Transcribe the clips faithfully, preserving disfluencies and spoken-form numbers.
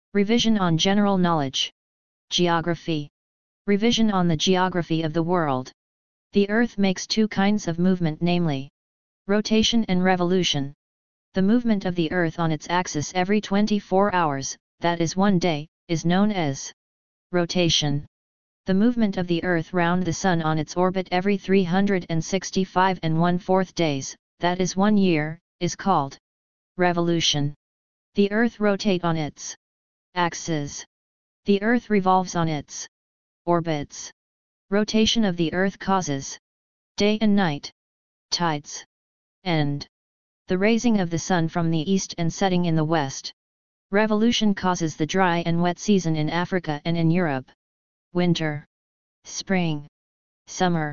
Revision on general knowledge. Geography. Revision on the geography of the world. The Earth makes two kinds of movement, namely rotation and revolution. The movement of the Earth on its axis every twenty-four hours, that is one day, is known as rotation. The movement of the Earth round the Sun on its orbit every three hundred sixty-five and one-fourth days, that is one year, is called revolution. The Earth rotate on its axis. The Earth revolves on its orbits. Rotation of the Earth causes day and night, tides, and the raising of the Sun from the east and setting in the west. Revolution causes the dry and wet season in Africa and in Europe. Winter, spring, summer,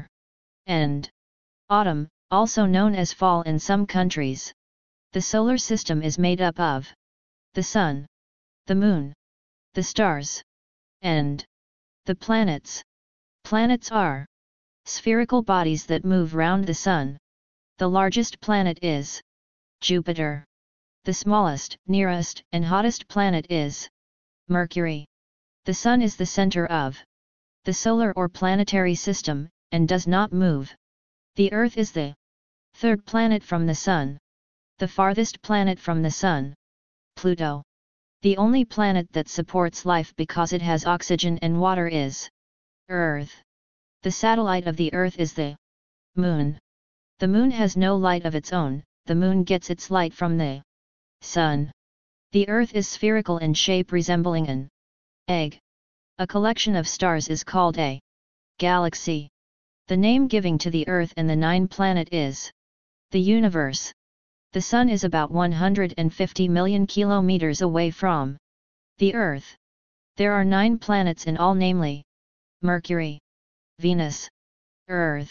and autumn, also known as fall in some countries. The solar system is made up of the Sun, the Moon, the stars, and the planets. Planets are spherical bodies that move round the Sun. The largest planet is Jupiter. The smallest, nearest, and hottest planet is Mercury. The Sun is the center of the solar or planetary system, and does not move. The Earth is the third planet from the Sun. The farthest planet from the Sun, Pluto. The only planet that supports life because it has oxygen and water is Earth. The satellite of the Earth is the Moon. The Moon has no light of its own, the Moon gets its light from the Sun. The Earth is spherical in shape, resembling an egg. A collection of stars is called a galaxy. The name giving to the Earth and the nine planet is the universe. The Sun is about one hundred fifty million kilometers away from the Earth. There are nine planets in all, namely Mercury, Venus, Earth,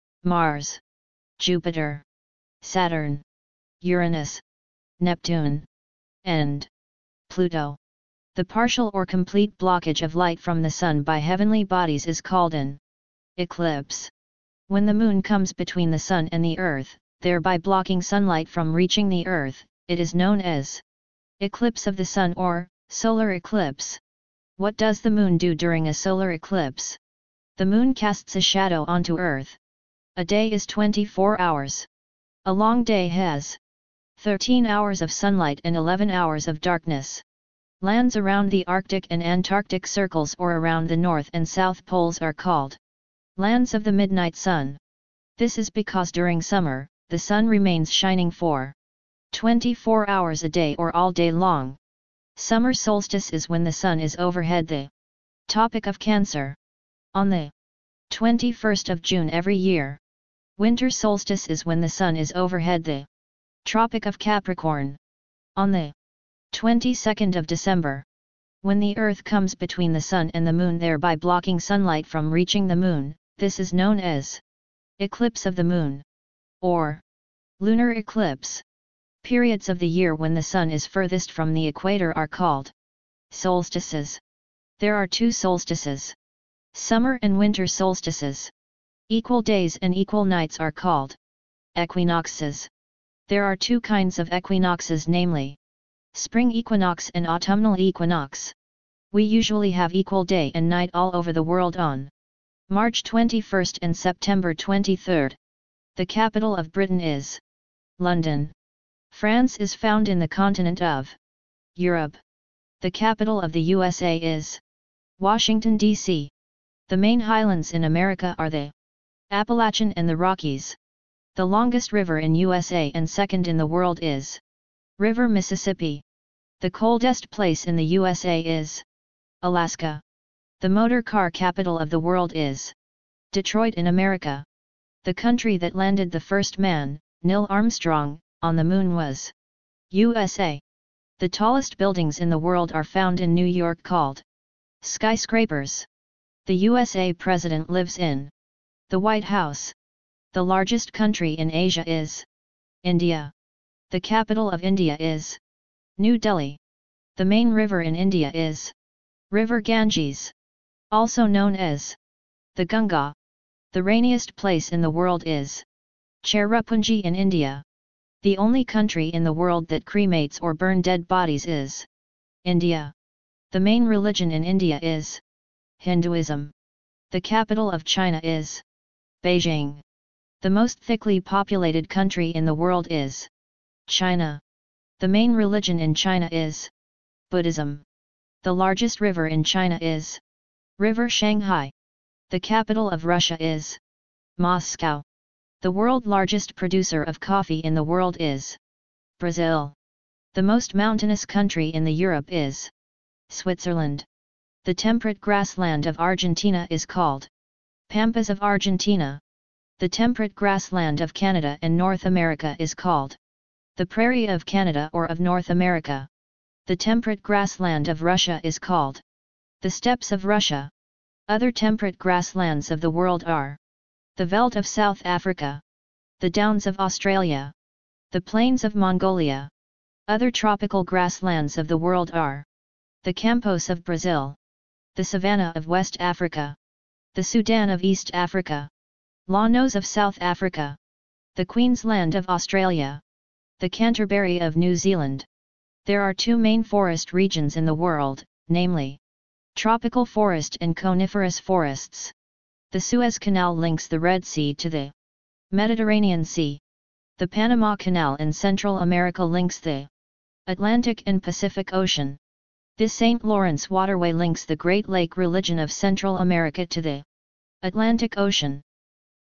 Mars, Jupiter, Saturn, Uranus, Neptune, and Pluto. The partial or complete blockage of light from the Sun by heavenly bodies is called an eclipse. When the Moon comes between the Sun and the Earth, thereby blocking sunlight from reaching the Earth, it is known as eclipse of the Sun or solar eclipse. What does the Moon do during a solar eclipse? The Moon casts a shadow onto Earth. A day is twenty-four hours. A long day has thirteen hours of sunlight and eleven hours of darkness. Lands around the Arctic and Antarctic circles or around the North and South poles are called lands of the midnight sun. This is because during summer, the Sun remains shining for twenty-four hours a day or all day long. Summer solstice is when the Sun is overhead. The topic of Cancer. On the twenty-first of June every year. Winter solstice is when the Sun is overhead. The Tropic of Capricorn. On the twenty-second of December. When the Earth comes between the Sun and the Moon, thereby blocking sunlight from reaching the Moon, this is known as eclipse of the Moon, or lunar eclipse. Periods of the year when the Sun is furthest from the equator are called solstices. There are two solstices, summer and winter solstices. Equal days and equal nights are called equinoxes. There are two kinds of equinoxes, namely spring equinox and autumnal equinox. We usually have equal day and night all over the world on March twenty-first and September twenty-third. The capital of Britain is London. France is found in the continent of Europe. The capital of the U S A is Washington, D C The main highlands in America are the Appalachian and the Rockies. The longest river in U S A and second in the world is River Mississippi. The coldest place in the U S A is Alaska. The motor car capital of the world is Detroit in America. The country that landed the first man, Neil Armstrong, on the Moon was U S A. The tallest buildings in the world are found in New York, called skyscrapers. The U S A president lives in the White House. The largest country in Asia is India. The capital of India is New Delhi. The main river in India is River Ganges, also known as the Ganga. The rainiest place in the world is Cherrapunji in India. The only country in the world that cremates or burn dead bodies is India. The main religion in India is Hinduism. The capital of China is Beijing. The most thickly populated country in the world is China. The main religion in China is Buddhism. The largest river in China is River Shanghai. The capital of Russia is Moscow. The world's largest producer of coffee in the world is Brazil. The most mountainous country in the Europe is Switzerland. The temperate grassland of Argentina is called Pampas of Argentina. The temperate grassland of Canada and North America is called the Prairie of Canada or of North America. The temperate grassland of Russia is called the Steppes of Russia. Other temperate grasslands of the world are the Veldt of South Africa, the Downs of Australia, the Plains of Mongolia. Other tropical grasslands of the world are the Campos of Brazil, the Savannah of West Africa, the Sudan of East Africa, Llanos of South Africa, the Queensland of Australia, the Canterbury of New Zealand. There are two main forest regions in the world, namely tropical forest and coniferous forests. The Suez Canal links the Red Sea to the Mediterranean Sea. The Panama Canal in Central America links the Atlantic and Pacific Ocean. The Saint Lawrence Waterway links the Great Lake region of Central America to the Atlantic Ocean.